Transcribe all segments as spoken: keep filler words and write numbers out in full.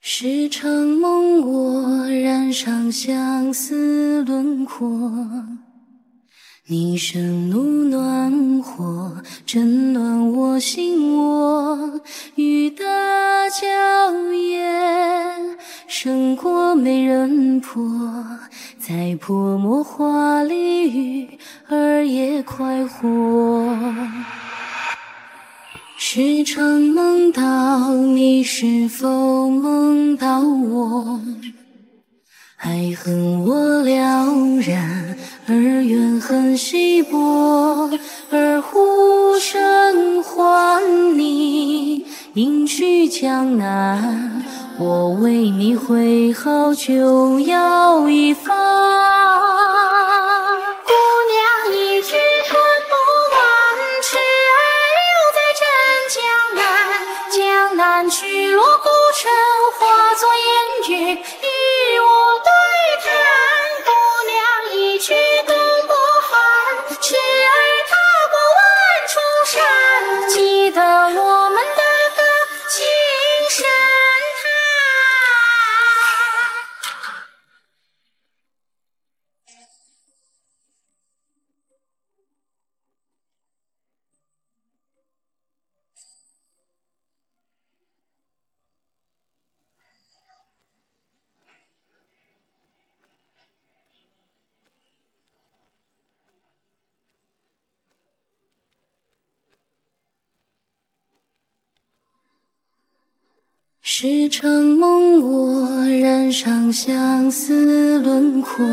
时常梦我染上相思轮廓，你声怒暖火，震乱我心窝。雨打娇艳，胜过美人婆。在泼墨画里，鱼儿也快活。时常梦到你，是否梦到我？爱恨我了然，而怨恨稀薄。而呼声唤你，应去江南。我为你挥毫就要一发。 姑娘一句春不忘，痴儿留在镇江南。江南去落孤城，化作烟雨与我对谈。姑娘一句更不寒，痴儿踏过万重山。记得我们的歌情深潭。 时常梦我染上相思轮廓，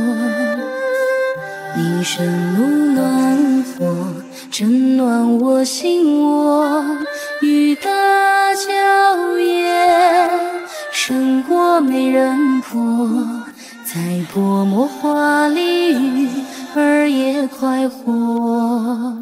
你声怒暖火，震乱我心窝。雨打娇艳，胜过美人婆。在泼墨画里，鱼儿也快活。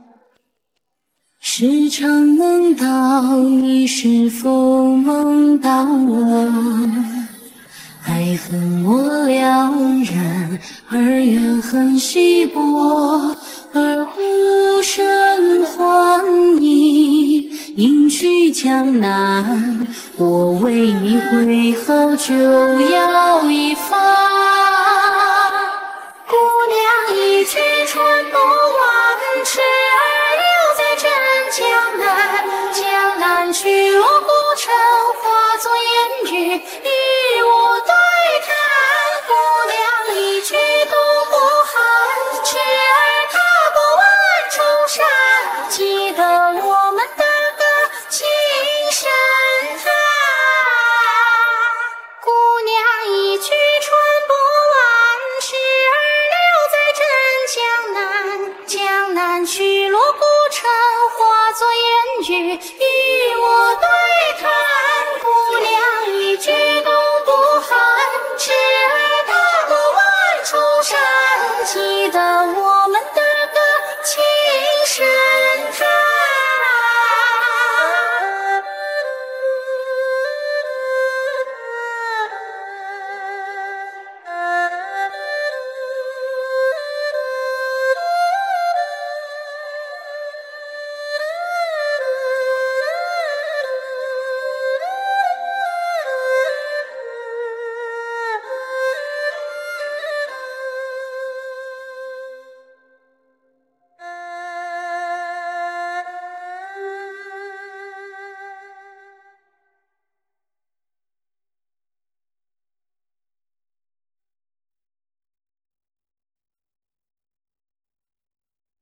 时常梦到你，是否梦到我？爱恨我了然，而怨恨稀薄。而呼声唤你，应去江南。我为你挥毫就要一发。 姑娘一句春不忘，痴